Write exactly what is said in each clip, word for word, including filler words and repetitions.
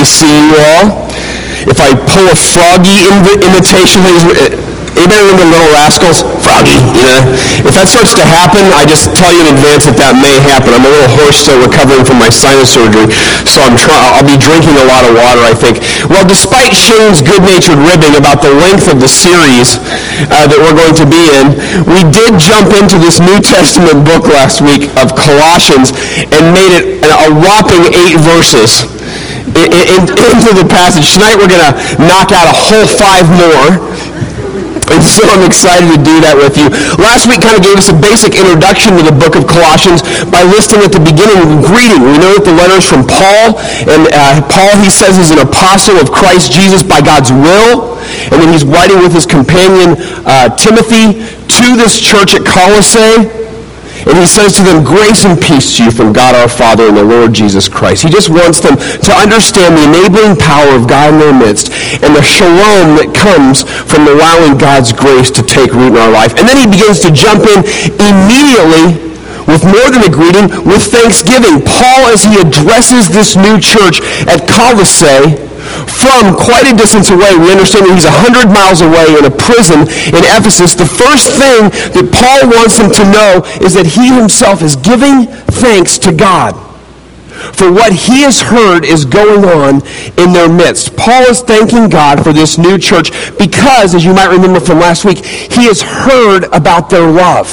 to see you all. If I pull a Froggy inv- imitation, anybody remember Little Rascals? Froggy, you know? If that starts to happen, I just tell you in advance that that may happen. I'm a little hoarse still recovering from my sinus surgery, so I'm try- I'll be drinking a lot of water, I think. Well, despite Shane's good-natured ribbing about the length of the series uh, that we're going to be in, we did jump into this New Testament book last week of Colossians and made it a whopping eight verses. In, in, into the passage. Tonight we're going to knock out a whole five more. And so I'm excited to do that with you. Last week kind of gave us a basic introduction to the book of Colossians by listing at the beginning the greeting. We know that the letter is from Paul, and uh, Paul, he says, is an apostle of Christ Jesus by God's will, and then he's writing with his companion uh, Timothy to this church at Colossae. And he says to them, grace and peace to you from God our Father and the Lord Jesus Christ. He just wants them to understand the enabling power of God in their midst and the shalom that comes from allowing God's grace to take root in our life. And then he begins to jump in immediately with more than a greeting, with thanksgiving. Paul, as he addresses this new church at Colossae, from quite a distance away, we understand that he's one hundred miles away in a prison in Ephesus. The first thing that Paul wants them to know is that he himself is giving thanks to God for what he has heard is going on in their midst. Paul is thanking God for this new church because, as you might remember from last week, he has heard about their love.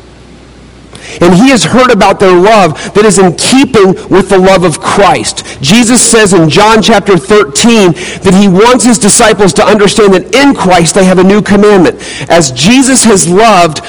And he has heard about their love that is in keeping with the love of Christ. Jesus says in John chapter thirteen that he wants his disciples to understand that in Christ they have a new commandment. As Jesus has loved,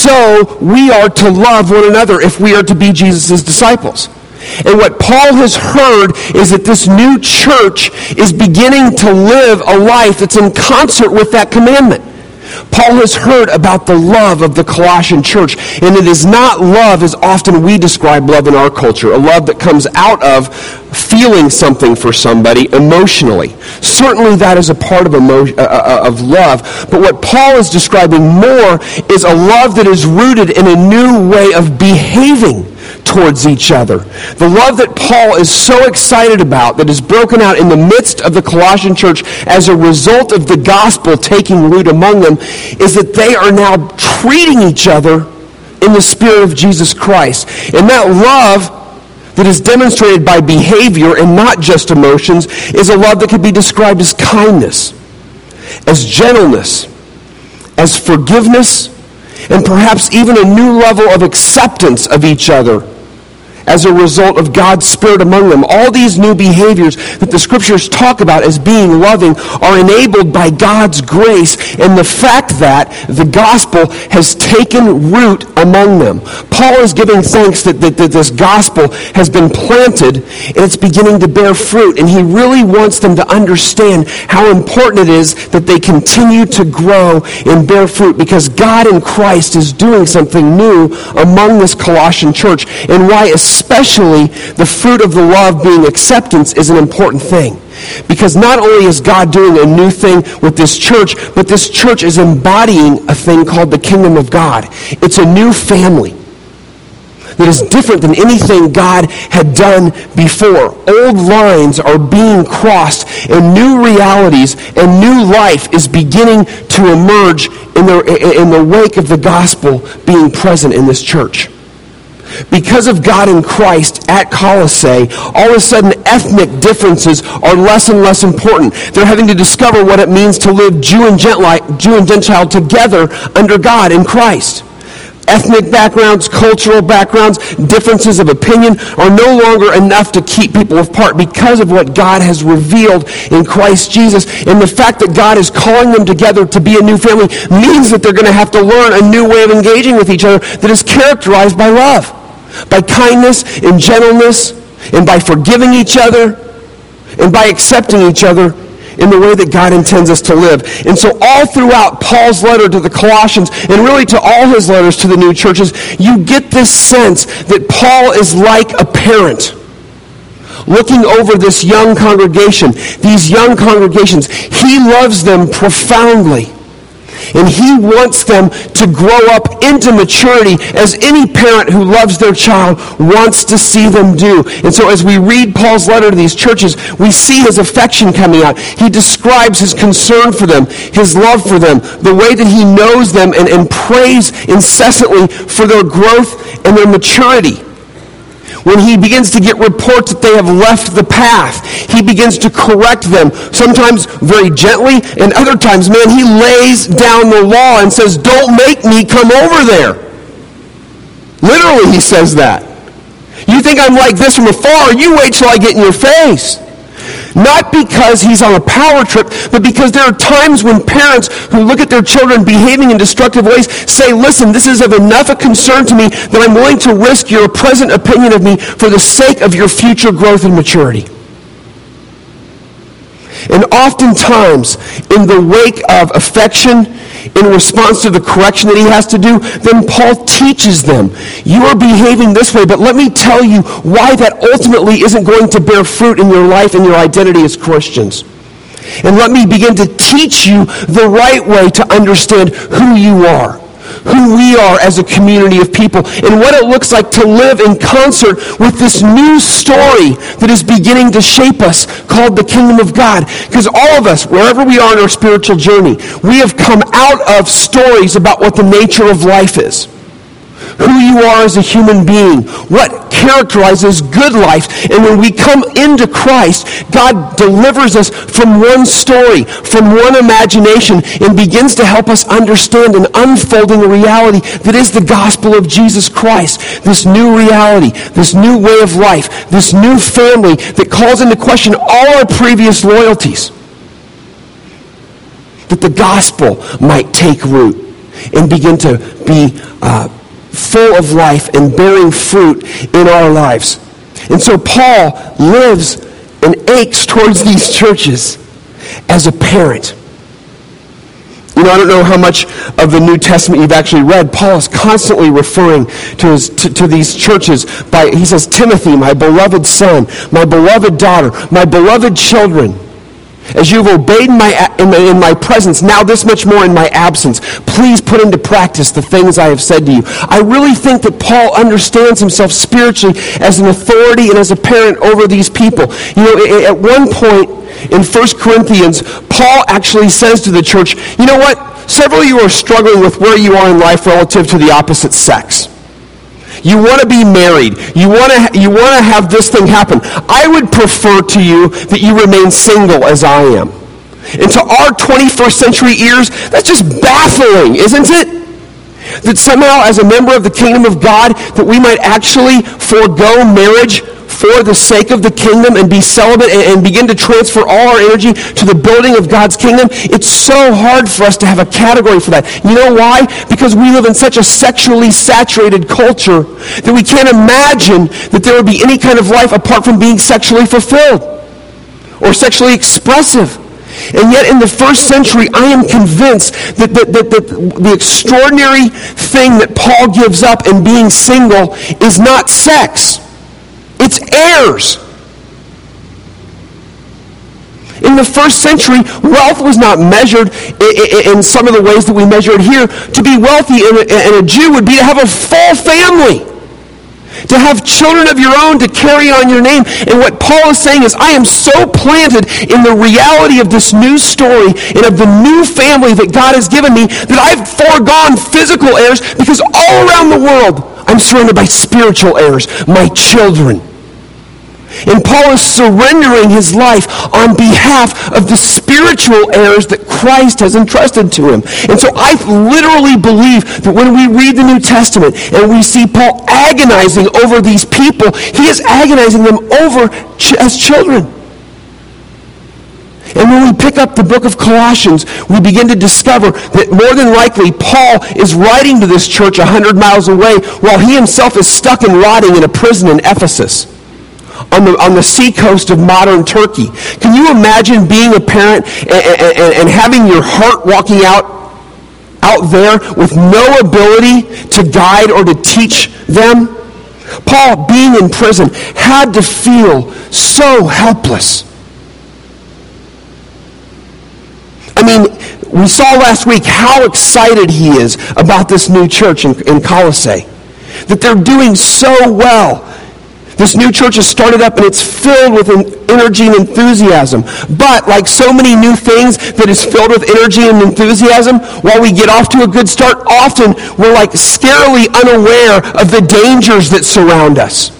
so we are to love one another if we are to be Jesus' disciples. And what Paul has heard is that this new church is beginning to live a life that's in concert with that commandment. Paul has heard about the love of the Colossian church, and it is not love as often we describe love in our culture, a love that comes out of feeling something for somebody emotionally. Certainly that is a part of, emo- uh, of love, but what Paul is describing more is a love that is rooted in a new way of behaving towards each other. The love that Paul is so excited about that is broken out in the midst of the Colossian church as a result of the gospel taking root among them is that they are now treating each other in the spirit of Jesus Christ. And that love that is demonstrated by behavior and not just emotions is a love that could be described as kindness, as gentleness, as forgiveness, and perhaps even a new level of acceptance of each other as a result of God's Spirit among them. All these new behaviors that the Scriptures talk about as being loving are enabled by God's grace and the fact that the gospel has taken root among them. Paul is giving thanks that, that, that this gospel has been planted and it's beginning to bear fruit. And he really wants them to understand how important it is that they continue to grow and bear fruit because God in Christ is doing something new among this Colossian church, and why especially the fruit of the love being acceptance is an important thing. Because not only is God doing a new thing with this church, but this church is embodying a thing called the kingdom of God. It's a new family that is different than anything God had done before. Old lines are being crossed and new realities and new life is beginning to emerge in the, in the wake of the gospel being present in this church. Because of God in Christ at Colossae, all of a sudden ethnic differences are less and less important. They're having to discover what it means to live Jew and Gentile together under God in Christ. Ethnic backgrounds, cultural backgrounds, differences of opinion are no longer enough to keep people apart because of what God has revealed in Christ Jesus. And the fact that God is calling them together to be a new family means that they're going to have to learn a new way of engaging with each other that is characterized by love, by kindness and gentleness, and by forgiving each other, and by accepting each other in the way that God intends us to live. And so all throughout Paul's letter to the Colossians, and really to all his letters to the new churches, you get this sense that Paul is like a parent looking over this young congregation, these young congregations. He loves them profoundly. And he wants them to grow up into maturity as any parent who loves their child wants to see them do. And so as we read Paul's letter to these churches, we see his affection coming out. He describes his concern for them, his love for them, the way that he knows them and, and prays incessantly for their growth and their maturity. When he begins to get reports that they have left the path, he begins to correct them, sometimes very gently, and other times, man, he lays down the law and says, don't make me come over there. Literally, he says that. You think I'm like this from afar, you wait till I get in your face. Not because he's on a power trip, but because there are times when parents who look at their children behaving in destructive ways say, listen, this is of enough a concern to me that I'm willing to risk your present opinion of me for the sake of your future growth and maturity. And oftentimes, in the wake of affection, in response to the correction that he has to do, then Paul teaches them, you are behaving this way, but let me tell you why that ultimately isn't going to bear fruit in your life and your identity as Christians. And let me begin to teach you the right way to understand who you are, who we are as a community of people, and what it looks like to live in concert with this new story that is beginning to shape us, called the kingdom of God. Because all of us, wherever we are in our spiritual journey, we have come out of stories about what the nature of life is. Who you are as a human being, what characterizes good life. And when we come into Christ, God delivers us from one story, from one imagination, and begins to help us understand an unfolding reality that is the gospel of Jesus Christ. This new reality, this new way of life, this new family that calls into question all our previous loyalties. That the gospel might take root and begin to be uh, full of life and bearing fruit in our lives. And so Paul lives and aches towards these churches as a parent. You know, I don't know how much of the New Testament you've actually read. Paul is constantly referring to, his, to, to these churches by, he says, Timothy, my beloved son, my beloved daughter, my beloved children. As you've obeyed my, in, my, in my presence, now this much more in my absence, please put into practice the things I have said to you. I really think that Paul understands himself spiritually as an authority and as a parent over these people. You know, at one point in First Corinthians, Paul actually says to the church, you know what? Several of you are struggling with where you are in life relative to the opposite sex. You want to be married. You want to you want to have this thing happen. I would prefer to you that you remain single as I am. And to our twenty-first century ears, that's just baffling, isn't it? That somehow as a member of the kingdom of God, that we might actually forego marriage for the sake of the kingdom and be celibate and, and begin to transfer all our energy to the building of God's kingdom. It's so hard for us to have a category for that. You know why? Because we live in such a sexually saturated culture that we can't imagine that there would be any kind of life apart from being sexually fulfilled or sexually expressive. And yet in the first century, I am convinced that, that, that, that the extraordinary thing that Paul gives up in being single is not sex. It's heirs. In the first century, wealth was not measured in some of the ways that we measure it here. To be wealthy in a, in a Jew would be to have a full family. To have children of your own to carry on your name. And what Paul is saying is, I am so planted in the reality of this new story and of the new family that God has given me that I've foregone physical heirs because all around the world I'm surrounded by spiritual heirs, my children. And Paul is surrendering his life on behalf of the spiritual heirs that Christ has entrusted to him. And so I literally believe that when we read the New Testament and we see Paul agonizing over these people, he is agonizing them over ch- as children. And when we pick up the book of Colossians, we begin to discover that more than likely Paul is writing to this church a hundred miles away while he himself is stuck and rotting in a prison in Ephesus. On the, on the seacoast of modern Turkey. Can you imagine being a parent and, and, and having your heart walking out, out there with no ability to guide or to teach them? Paul, being in prison, had to feel so helpless. I mean, we saw last week how excited he is about this new church in, in Colossae. That they're doing so well. This new church has started up and it's filled with energy and enthusiasm. But like so many new things that is filled with energy and enthusiasm, while we get off to a good start, often we're like scarily unaware of the dangers that surround us.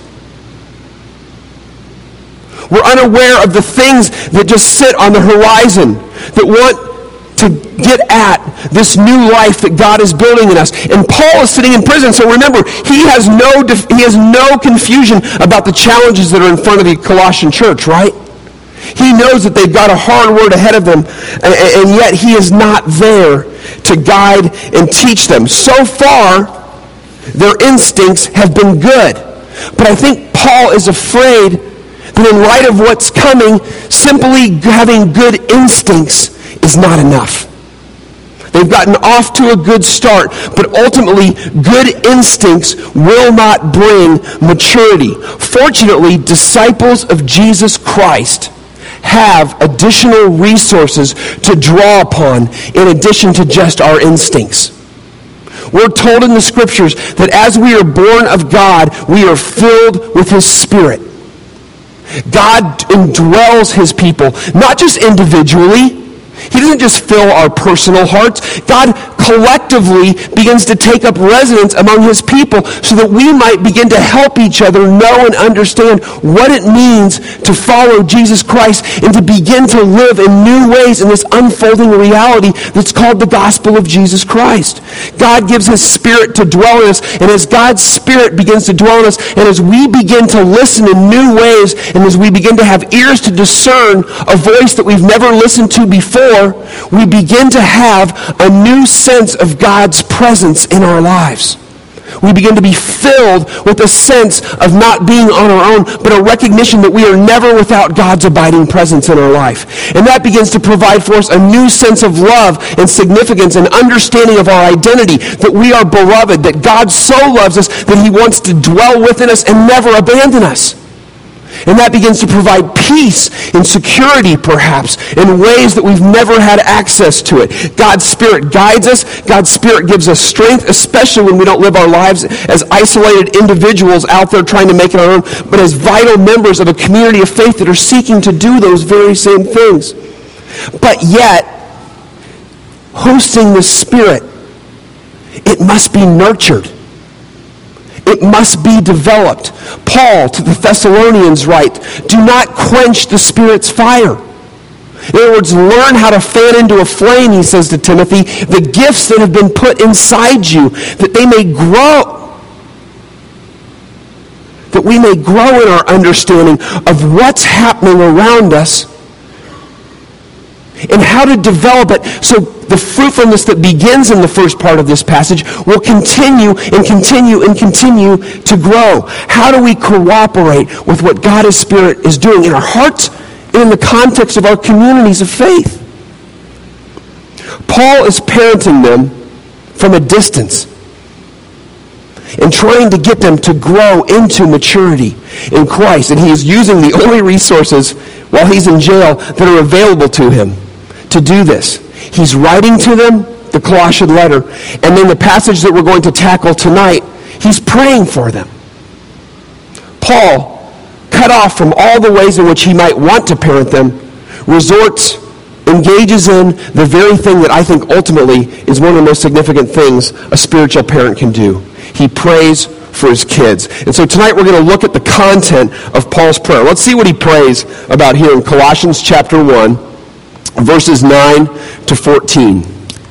We're unaware of the things that just sit on the horizon, that want to get at this new life that God is building in us. And Paul is sitting in prison, so remember, he has no he has no confusion about the challenges that are in front of the Colossian church, right? He knows that they've got a hard word ahead of them, and, and yet he is not there to guide and teach them. So far, their instincts have been good. But I think Paul is afraid that in light of what's coming, simply having good instincts is not enough. They've gotten off to a good start, but ultimately, good instincts will not bring maturity. Fortunately, disciples of Jesus Christ have additional resources to draw upon in addition to just our instincts. We're told in the Scriptures that as we are born of God, we are filled with His Spirit. God indwells His people, not just individually. He doesn't just fill our personal hearts. God collectively begins to take up residence among His people so that we might begin to help each other know and understand what it means to follow Jesus Christ and to begin to live in new ways in this unfolding reality that's called the gospel of Jesus Christ. God gives His Spirit to dwell in us, and as God's Spirit begins to dwell in us, and as we begin to listen in new ways, and as we begin to have ears to discern a voice that we've never listened to before, we begin to have a new sense of God's presence in our lives. We begin to be filled with a sense of not being on our own, but a recognition that we are never without God's abiding presence in our life. And that begins to provide for us a new sense of love and significance and understanding of our identity, that we are beloved, that God so loves us that He wants to dwell within us and never abandon us. And that begins to provide peace and security, perhaps, in ways that we've never had access to it. God's Spirit guides us. God's Spirit gives us strength, especially when we don't live our lives as isolated individuals out there trying to make it our own, but as vital members of a community of faith that are seeking to do those very same things. But yet, hosting the Spirit, it must be nurtured. It must be developed. Paul to the Thessalonians write, do not quench the Spirit's fire. In other words, learn how to fan into a flame, he says to Timothy, the gifts that have been put inside you, that they may grow. That we may grow in our understanding of what's happening around us and how to develop it so the fruitfulness that begins in the first part of this passage will continue and continue and continue to grow. How do we cooperate with what God's Spirit is doing in our hearts and in the context of our communities of faith? Paul is parenting them from a distance and trying to get them to grow into maturity in Christ. And he is using the only resources while he's in jail that are available to him to do this. He's writing to them the Colossian letter, and then the passage that we're going to tackle tonight, he's praying for them. Paul, cut off from all the ways in which he might want to parent them, resorts, engages in the very thing that I think ultimately is one of the most significant things a spiritual parent can do. He prays for his kids. And so tonight we're going to look at the content of Paul's prayer. Let's see what he prays about here in Colossians chapter one, verses nine to fourteen.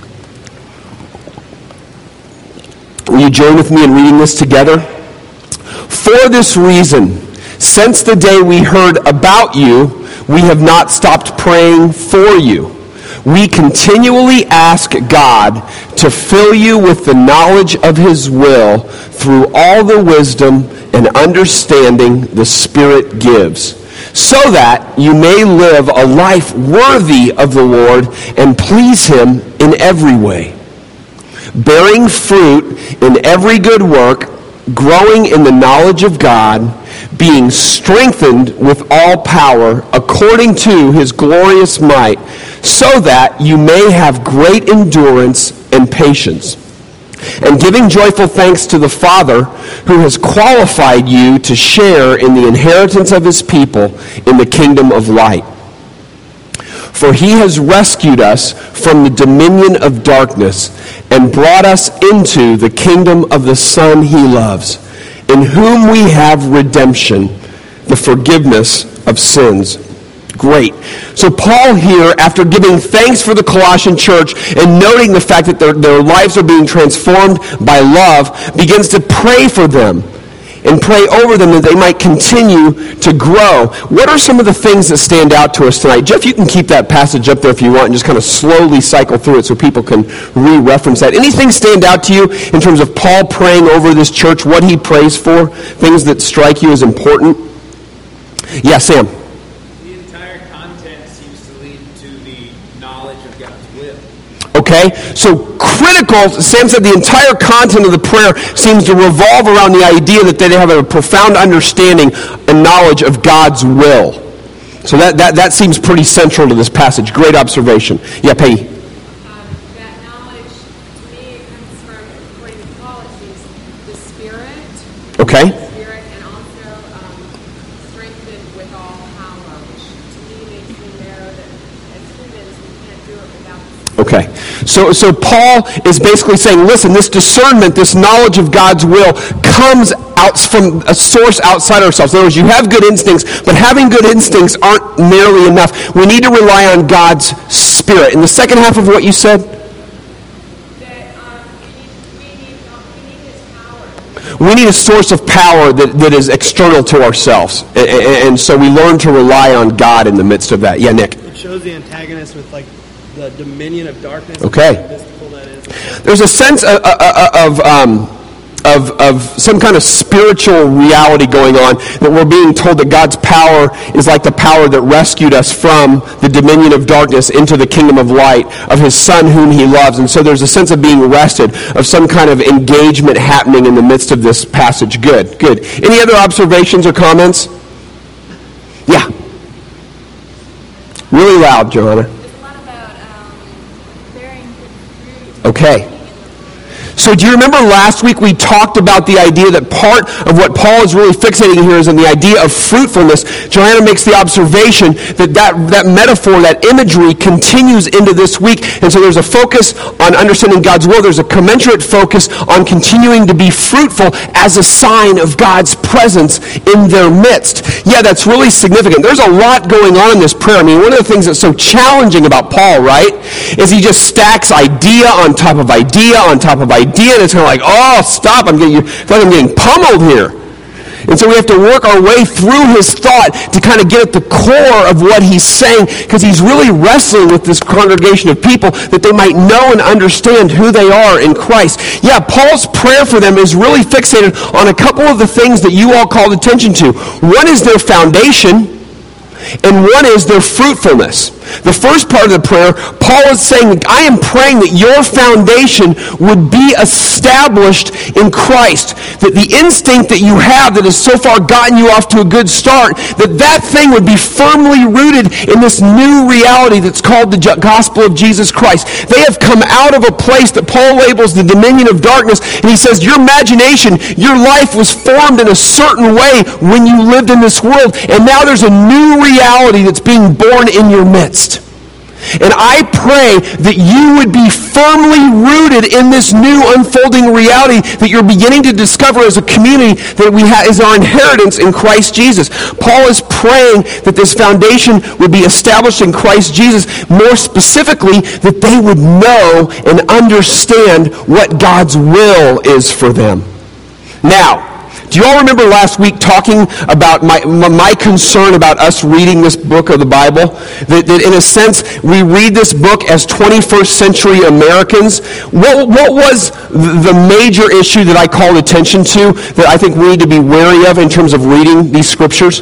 Will you join with me in reading this together? For this reason, since the day we heard about you, we have not stopped praying for you. We continually ask God to fill you with the knowledge of his will through all the wisdom and understanding the Spirit gives, so that you may live a life worthy of the Lord and please him in every way, bearing fruit in every good work, growing in the knowledge of God, being strengthened with all power according to his glorious might, so that you may have great endurance and patience, and giving joyful thanks to the Father who has qualified you to share in the inheritance of his people in the kingdom of light. For he has rescued us from the dominion of darkness and brought us into the kingdom of the Son he loves, in whom we have redemption, the forgiveness of sins. Great. So Paul here, after giving thanks for the Colossian church and noting the fact that their, their lives are being transformed by love, begins to pray for them and pray over them that they might continue to grow. What are some of the things that stand out to us tonight? Jeff, you can keep that passage up there if you want and just kind of slowly cycle through it so people can re-reference that. Anything stand out to you in terms of Paul praying over this church, what he prays for, things that strike you as important? Yeah, Sam. The entire content seems to lead to the knowledge of God's will. Okay, so critical, Sam said the entire content of the prayer seems to revolve around the idea that they have a profound understanding and knowledge of God's will. So that, that, that seems pretty central to this passage. Great observation. Yeah, Peggy. Um, that knowledge, to me, it comes from, according to Paul, it seems the Spirit. Okay. The Spirit, and also um, strengthened with all power, which to me makes me know that as humans we can't do it without the Spirit. Okay. So, so Paul is basically saying, listen, this discernment, this knowledge of God's will comes out from a source outside ourselves. In other words, you have good instincts, but having good instincts aren't nearly enough. We need to rely on God's Spirit. In the second half of what you said? That um, we, need, we, need, we need His power. We need a source of power that, that is external to ourselves. And, and, and so we learn to rely on God in the midst of that. Yeah, Nick. It shows the antagonist with like the dominion of darkness. Okay. How mystical that is. There's a sense of, of, um, of, of some kind of spiritual reality going on, that we're being told that God's power is like the power that rescued us from the dominion of darkness into the kingdom of light of his Son whom he loves. And so there's a sense of being rested, of some kind of engagement happening in the midst of this passage. Good, good. Any other observations or comments? Yeah. Really loud, Johanna. Okay. So do you remember last week we talked about the idea that part of what Paul is really fixating here is on the idea of fruitfulness? Joanna makes the observation that that, that metaphor, that imagery continues into this week. And so there's a focus on understanding God's will. There's a commensurate focus on continuing to be fruitful as a sign of God's presence in their midst. Yeah, that's really significant. There's a lot going on in this prayer. I mean, one of the things that's so challenging about Paul, right, is he just stacks idea on top of idea on top of idea. And it's kind of like, oh, stop, I'm getting, I feel like I'm getting pummeled here. And so we have to work our way through his thought to kind of get at the core of what he's saying, because he's really wrestling with this congregation of people that they might know and understand who they are in Christ. Yeah, Paul's prayer for them is really fixated on a couple of the things that you all called attention to. One is their foundation, and one is their fruitfulness. The first part of the prayer, Paul is saying, I am praying that your foundation would be established in Christ. That the instinct that you have that has so far gotten you off to a good start, that that thing would be firmly rooted in this new reality that's called the gospel of Jesus Christ. They have come out of a place that Paul labels the dominion of darkness, and he says, your imagination, your life was formed in a certain way when you lived in this world, and now there's a new reality that's being born in your midst. And I pray that you would be firmly rooted in this new unfolding reality that you're beginning to discover as a community that we have is our inheritance in Christ Jesus. Paul is praying that this foundation would be established in Christ Jesus, more specifically that they would know and understand what God's will is for them. Now, do you all remember last week talking about my my concern about us reading this book of the Bible? That, that in a sense, we read this book as twenty-first century Americans. What, what was the major issue that I called attention to that I think we need to be wary of in terms of reading these scriptures?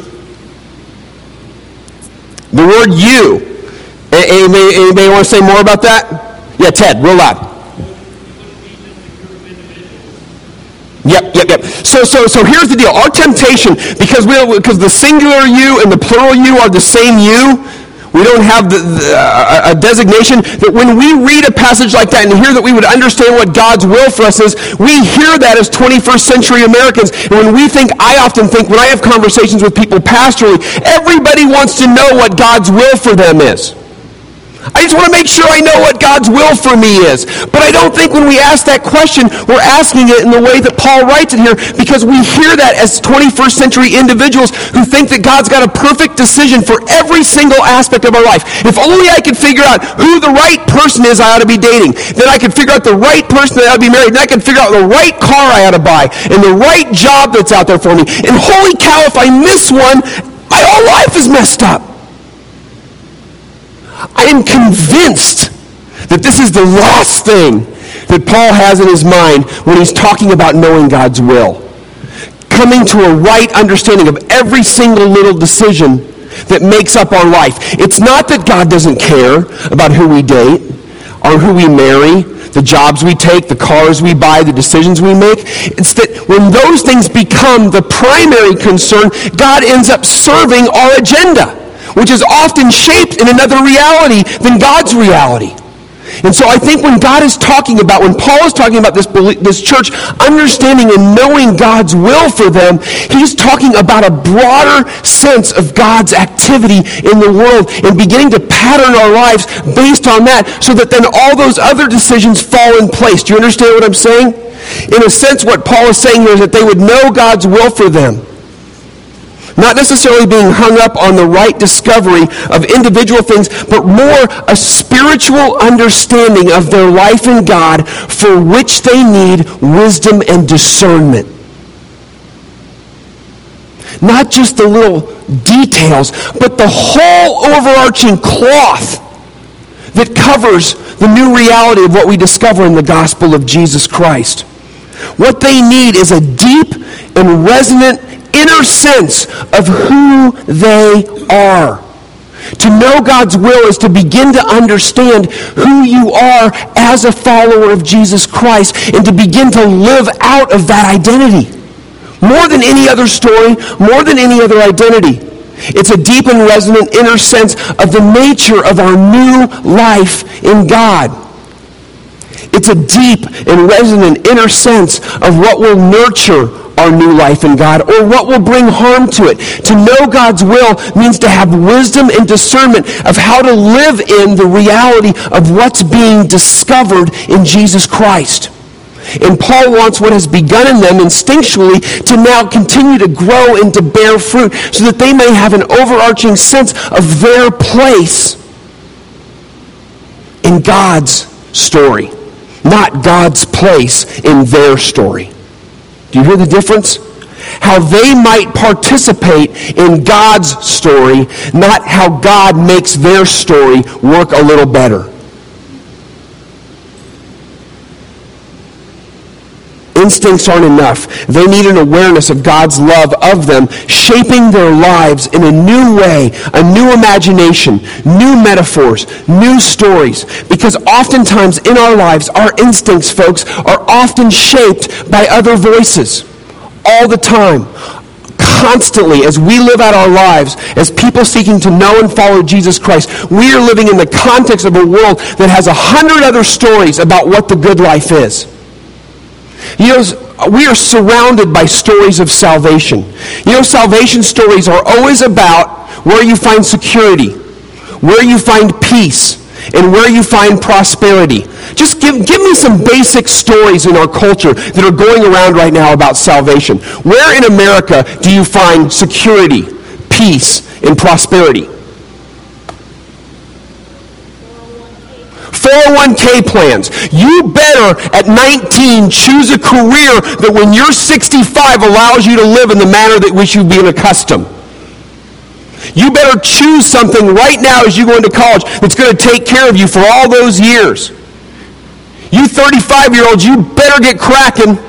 The word you. Anybody, anybody want to say more about that? Yeah, Ted, real loud. Yep, yep, yep. So, so, so here's the deal. Our temptation, because we, because the singular you and the plural you are the same you, we don't have the, the, uh, a designation, that when we read a passage like that and hear that we would understand what God's will for us is, we hear that as twenty-first century Americans. And when we think, I often think, when I have conversations with people pastorally, everybody wants to know what God's will for them is. I just want to make sure I know what God's will for me is. But I don't think when we ask that question, we're asking it in the way that Paul writes it here, because we hear that as twenty-first century individuals who think that God's got a perfect decision for every single aspect of our life. If only I could figure out who the right person is I ought to be dating, then I could figure out the right person that I ought to be married, and I could figure out the right car I ought to buy, and the right job that's out there for me. And holy cow, if I miss one, my whole life is messed up. I am convinced that this is the last thing that Paul has in his mind when he's talking about knowing God's will. Coming to a right understanding of every single little decision that makes up our life. It's not that God doesn't care about who we date or who we marry, the jobs we take, the cars we buy, the decisions we make. It's that when those things become the primary concern, God ends up serving our agenda, which is often shaped in another reality than God's reality. And so I think when God is talking about, when Paul is talking about this, this church understanding and knowing God's will for them, he's talking about a broader sense of God's activity in the world and beginning to pattern our lives based on that, so that then all those other decisions fall in place. Do you understand what I'm saying? In a sense, what Paul is saying here is that they would know God's will for them. Not necessarily being hung up on the right discovery of individual things, but more a spiritual understanding of their life in God, for which they need wisdom and discernment. Not just the little details, but the whole overarching cloth that covers the new reality of what we discover in the gospel of Jesus Christ. What they need is a deep and resonant inner sense of who they are. To know God's will is to begin to understand who you are as a follower of Jesus Christ, and to begin to live out of that identity. More than any other story, more than any other identity. It's a deep and resonant inner sense of the nature of our new life in God. It's a deep and resonant inner sense of what will nurture our new life in God, or what will bring harm to it. To know God's will means to have wisdom and discernment of how to live in the reality of what's being discovered in Jesus Christ. And Paul wants what has begun in them instinctually to now continue to grow and to bear fruit, so that they may have an overarching sense of their place in God's story, not God's place in their story. Do you hear the difference? How they might participate in God's story, not how God makes their story work a little better. Instincts aren't enough. They need an awareness of God's love of them, shaping their lives in a new way, a new imagination, new metaphors, new stories. Because oftentimes in our lives, our instincts, folks, are often shaped by other voices. All the time. Constantly, as we live out our lives, as people seeking to know and follow Jesus Christ, we are living in the context of a world that has a hundred other stories about what the good life is. You know, we are surrounded by stories of salvation. You know, salvation stories are always about where you find security, where you find peace, and where you find prosperity. Just give, give me some basic stories in our culture that are going around right now about salvation. Where in America do you find security, peace, and prosperity? four oh one k plans. You better at nineteen choose a career that when you're sixty-five allows you to live in the manner that which you've been accustomed. You better choose something right now as you go into college that's going to take care of you for all those years. You thirty-five-year-olds, you better get cracking.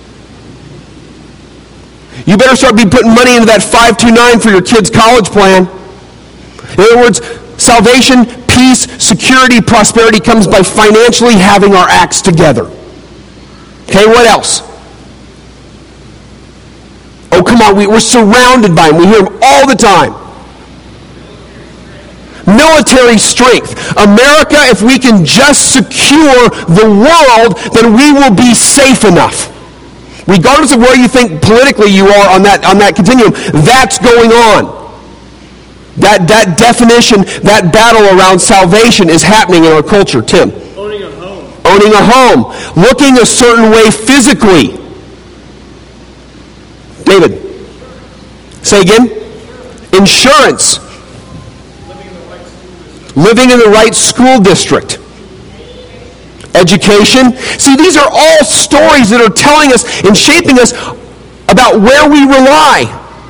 You better start be putting money into that five two nine for your kid's college plan. In other words, salvation, peace, security, prosperity comes by financially having our acts together. Okay, what else? come on, we, we're surrounded by them. We hear them all the time. Military strength. America, if we can just secure the world, then we will be safe enough. Regardless of where you think politically you are on that, on that continuum, that's going on. That, that definition, that battle around salvation is happening in our culture. Tim? Owning a home. Owning a home. Looking a certain way physically. David? Say again? Insurance. Living in the right school district. Education. See, these are all stories that are telling us and shaping us about where we rely.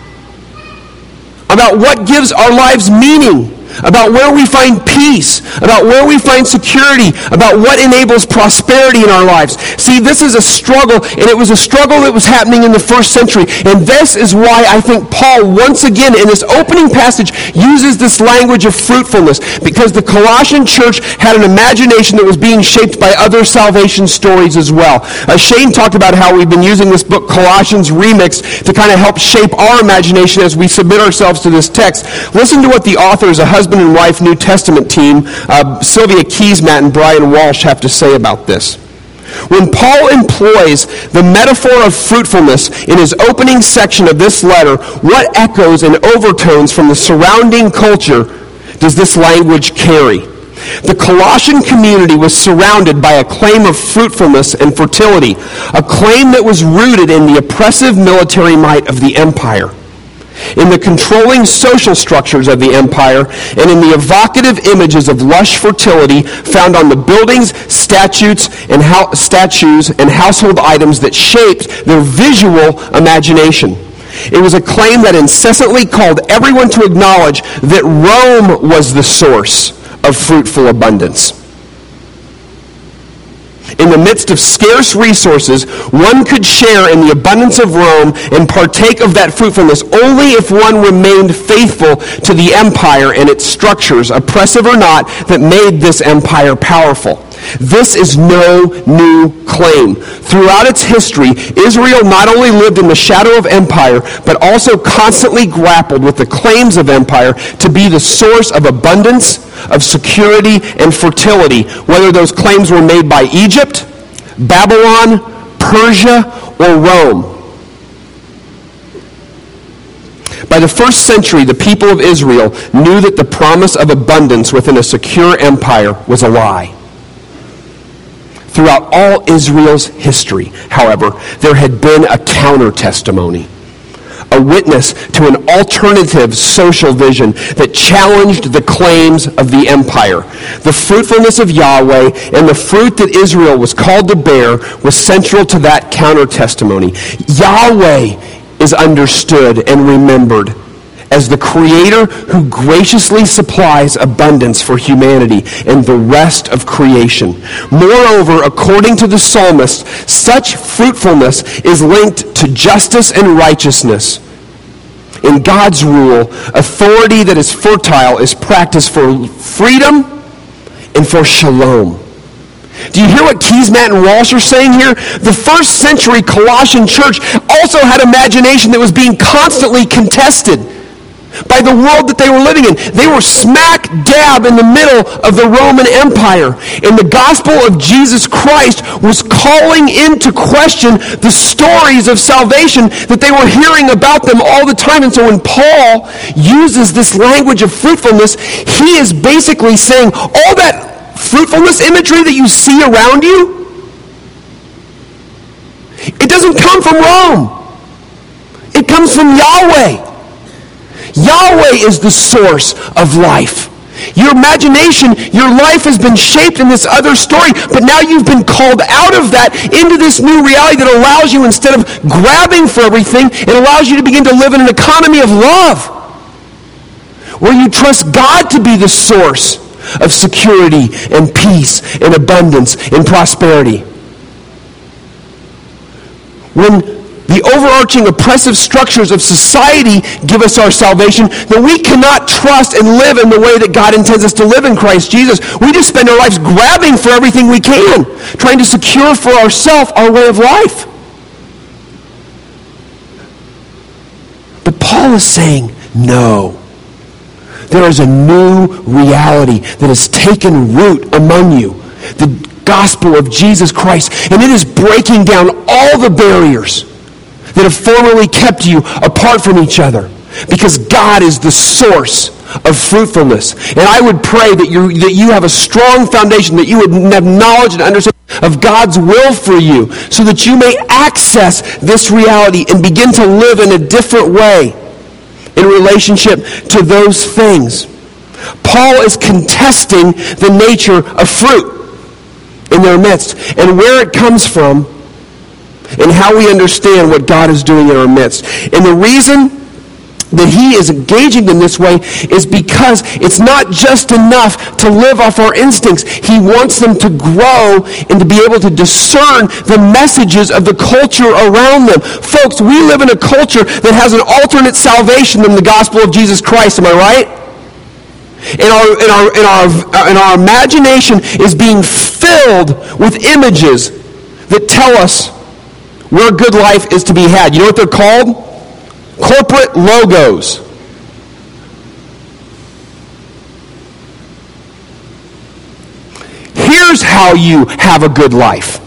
About what gives our lives meaning. About where we find peace. About where we find security. About what enables prosperity in our lives. See, this is a struggle, and it was a struggle that was happening in the first century. And this is why I think Paul, once again, in this opening passage, uses this language of fruitfulness. Because the Colossian church had an imagination that was being shaped by other salvation stories as well. Uh, Shane talked about how we've been using this book, Colossians Remix, to kind of help shape our imagination as we submit ourselves to this text. Listen to what the authors, a husband and wife New Testament team, uh, Sylvia Keesmaat and Brian Walsh, have to say about this. When Paul employs the metaphor of fruitfulness in his opening section of this letter, what echoes and overtones from the surrounding culture does this language carry? The Colossian community was surrounded by a claim of fruitfulness and fertility, a claim that was rooted in the oppressive military might of the empire, in the controlling social structures of the empire, and in the evocative images of lush fertility found on the buildings, statutes, and ho- statues and household items that shaped their visual imagination. It was a claim that incessantly called everyone to acknowledge that Rome was the source of fruitful abundance. In the midst of scarce resources, one could share in the abundance of Rome and partake of that fruitfulness only if one remained faithful to the empire and its structures, oppressive or not, that made this empire powerful. This is no new claim. Throughout its history, Israel not only lived in the shadow of empire, but also constantly grappled with the claims of empire to be the source of abundance, of security, and fertility, whether those claims were made by Egypt, Babylon, Persia, or Rome. By the first century, the people of Israel knew that the promise of abundance within a secure empire was a lie. Throughout all Israel's history, however, there had been a counter-testimony, a witness to an alternative social vision that challenged the claims of the empire. The fruitfulness of Yahweh and the fruit that Israel was called to bear was central to that counter-testimony. Yahweh is understood and remembered as the Creator who graciously supplies abundance for humanity and the rest of creation. Moreover, according to the psalmist, such fruitfulness is linked to justice and righteousness. In God's rule, authority that is fertile is practiced for freedom and for shalom. Do you hear what Keesmaat and Walsh are saying here? The first century Colossian church also had imagination that was being constantly contested by the world that they were living in. They were smack dab in the middle of the Roman Empire. And the gospel of Jesus Christ was calling into question the stories of salvation that they were hearing about them all the time. And so when Paul uses this language of fruitfulness, he is basically saying all that fruitfulness imagery that you see around you, it doesn't come from Rome. It comes from Yahweh. Yahweh is the source of life. Your imagination, your life has been shaped in this other story, but now you've been called out of that into this new reality that allows you, instead of grabbing for everything, it allows you to begin to live in an economy of love, where you trust God to be the source of security and peace and abundance and prosperity. When the overarching oppressive structures of society give us our salvation, then we cannot trust and live in the way that God intends us to live in Christ Jesus. We just spend our lives grabbing for everything we can, trying to secure for ourselves our way of life. But Paul is saying, no. There is a new reality that has taken root among you. The gospel of Jesus Christ. And it is breaking down all the barriers that have formerly kept you apart from each other. Because God is the source of fruitfulness. And I would pray that you, that you have a strong foundation, that you would have knowledge and understanding of God's will for you, so that you may access this reality and begin to live in a different way in relationship to those things. Paul is contesting the nature of fruit in their midst and where it comes from and how we understand what God is doing in our midst. And the reason that he is engaging in this way is because it's not just enough to live off our instincts. He wants them to grow and to be able to discern the messages of the culture around them. Folks, we live in a culture that has an alternate salvation than the gospel of Jesus Christ. Am I right? And our, and our, and our, and our imagination is being filled with images that tell us where good life is to be had. You know what they're called? Corporate logos. Here's how you have a good life.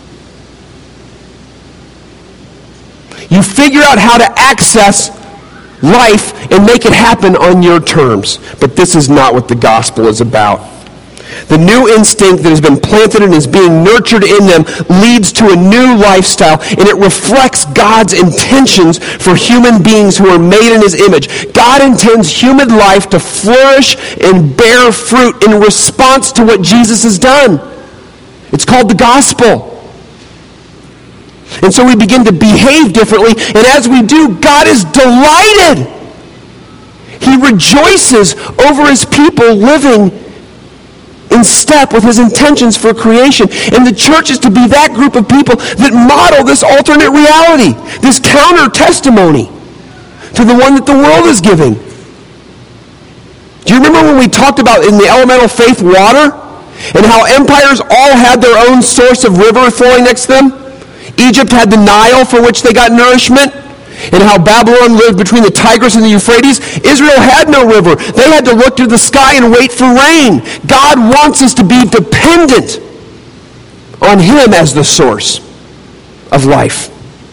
You figure out how to access life and make it happen on your terms. But this is not what the gospel is about. The new instinct that has been planted and is being nurtured in them leads to a new lifestyle, and it reflects God's intentions for human beings who are made in his image. God intends human life to flourish and bear fruit in response to what Jesus has done. It's called the gospel. And so we begin to behave differently, and as we do, God is delighted. He rejoices over his people living in step with his intentions for creation. And the church is to be that group of people that model this alternate reality, this counter testimony to the one that the world is giving. Do you remember when we talked about in the elemental faith water and how empires all had their own source of river flowing next to them? Egypt had the Nile for which they got nourishment, and how Babylon lived between the Tigris and the Euphrates. Israel had no river. They had to look to the sky and wait for rain. God wants us to be dependent on him as the source of life.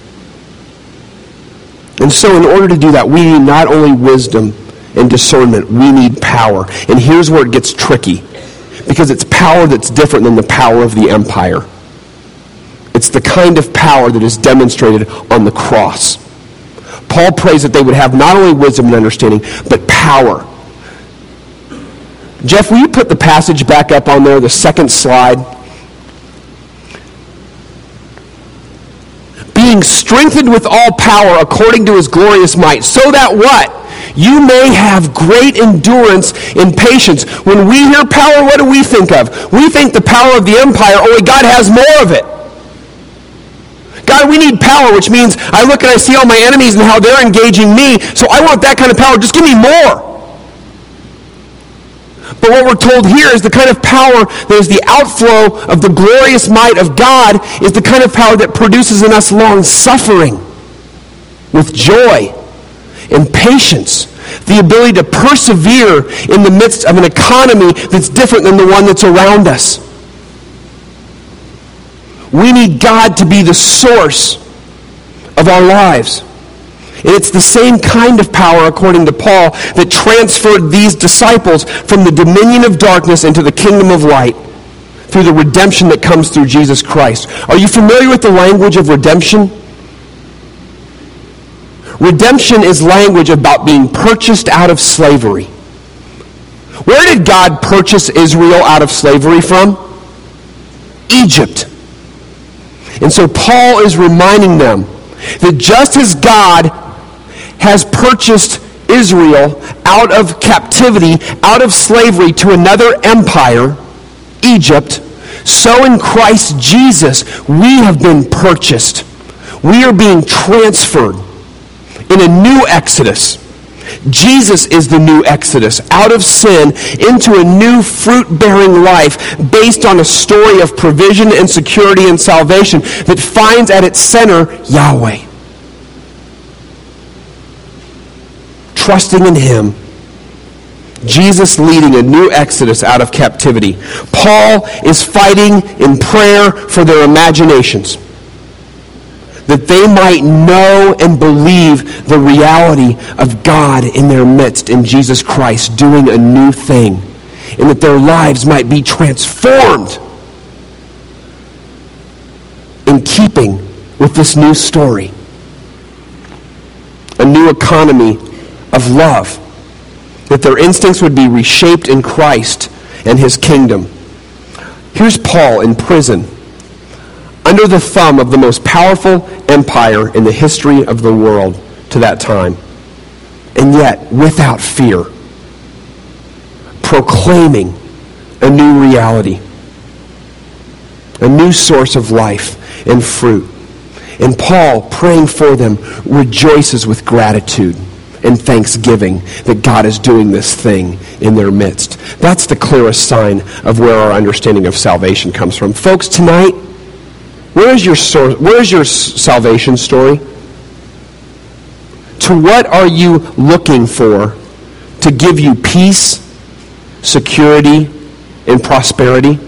And so in order to do that, we need not only wisdom and discernment, we need power. And here's where it gets tricky, because it's power that's different than the power of the empire. It's the kind of power that is demonstrated on the cross. Paul prays that they would have not only wisdom and understanding, but power. Jeff, will you put the passage back up on there, the second slide? Being strengthened with all power according to his glorious might, so that what? You may have great endurance and patience. When we hear power, what do we think of? We think the power of the empire, only God has more of it. God, we need power, which means I look and I see all my enemies and how they're engaging me, so I want that kind of power. Just give me more. But what we're told here is the kind of power that is the outflow of the glorious might of God is the kind of power that produces in us long-suffering with joy and patience, the ability to persevere in the midst of an economy that's different than the one that's around us. We need God to be the source of our lives. And it's the same kind of power, according to Paul, that transferred these disciples from the dominion of darkness into the kingdom of light through the redemption that comes through Jesus Christ. Are you familiar with the language of redemption? Redemption is language about being purchased out of slavery. Where did God purchase Israel out of slavery from? Egypt. And so Paul is reminding them that just as God has purchased Israel out of captivity, out of slavery to another empire, Egypt, so in Christ Jesus we have been purchased. We are being transferred in a new exodus. Jesus is the new exodus, out of sin into a new fruit-bearing life based on a story of provision and security and salvation that finds at its center Yahweh. trusting in him. Jesus leading a new exodus out of captivity. Paul is fighting in prayer for their imaginations, that they might know and believe the reality of God in their midst, in Jesus Christ doing a new thing, and that their lives might be transformed in keeping with this new story. A new economy of love. That their instincts would be reshaped in Christ and his kingdom. Here's Paul in prison, under the thumb of the most powerful empire in the history of the world to that time. And yet, without fear, proclaiming a new reality, a new source of life and fruit. And Paul, praying for them, rejoices with gratitude and thanksgiving that God is doing this thing in their midst. That's the clearest sign of where our understanding of salvation comes from. Folks, tonight, where is your source, where is your salvation story? To what are you looking for to give you peace, security, and prosperity?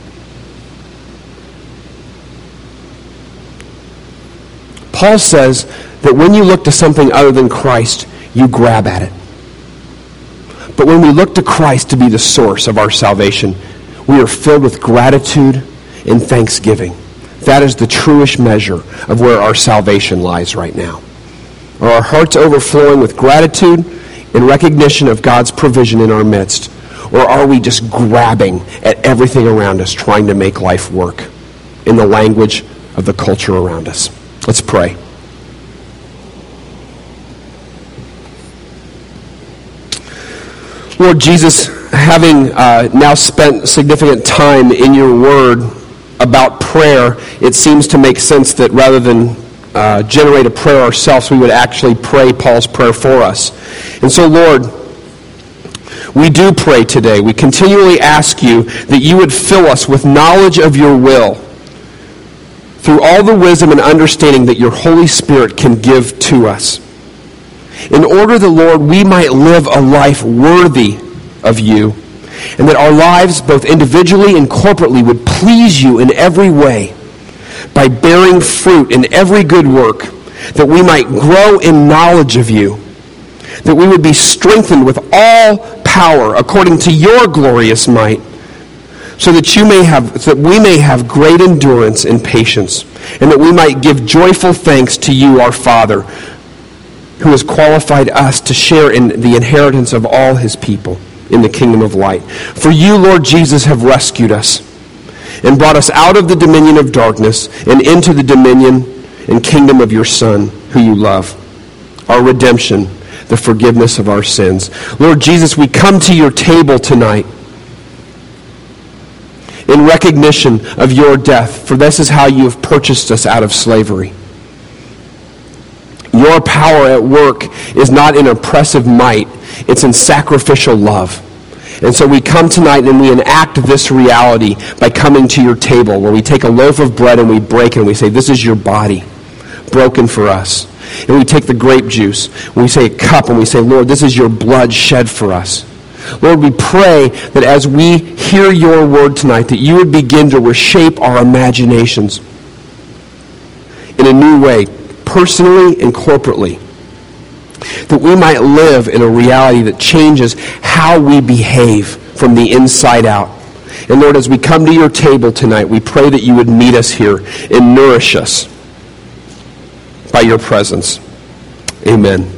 Paul says that when you look to something other than Christ, you grab at it. But when we look to Christ to be the source of our salvation, we are filled with gratitude and thanksgiving. That is the truest measure of where our salvation lies right now. Are our hearts overflowing with gratitude and recognition of God's provision in our midst? Or are we just grabbing at everything around us, trying to make life work in the language of the culture around us? Let's pray. Lord Jesus, having uh, now spent significant time in your word about prayer, it seems to make sense that rather than uh, generate a prayer ourselves, we would actually pray Paul's prayer for us. And so, Lord, we do pray today. We continually ask you that you would fill us with knowledge of your will through all the wisdom and understanding that your Holy Spirit can give to us. In order that, Lord, we might live a life worthy of you, and that our lives, both individually and corporately, would please you in every way by bearing fruit in every good work, that we might grow in knowledge of you, that we would be strengthened with all power according to your glorious might, so that you may have, so that we may have great endurance and patience, and that we might give joyful thanks to you, our Father, who has qualified us to share in the inheritance of all his people in the kingdom of light. For you, Lord Jesus, have rescued us and brought us out of the dominion of darkness and into the dominion and kingdom of your Son, who you love, our redemption, the forgiveness of our sins. Lord Jesus, we come to your table tonight in recognition of your death, for this is how you have purchased us out of slavery. Your power at work is not in oppressive might, it's in sacrificial love. And so we come tonight and we enact this reality by coming to your table, where we take a loaf of bread and we break it and we say, this is your body, broken for us. And we take the grape juice, and we say a cup, and we say, Lord, this is your blood shed for us. Lord, we pray that as we hear your word tonight, that you would begin to reshape our imaginations in a new way, personally and corporately, that we might live in a reality that changes how we behave from the inside out. And Lord, as we come to your table tonight, we pray that you would meet us here and nourish us by your presence. Amen.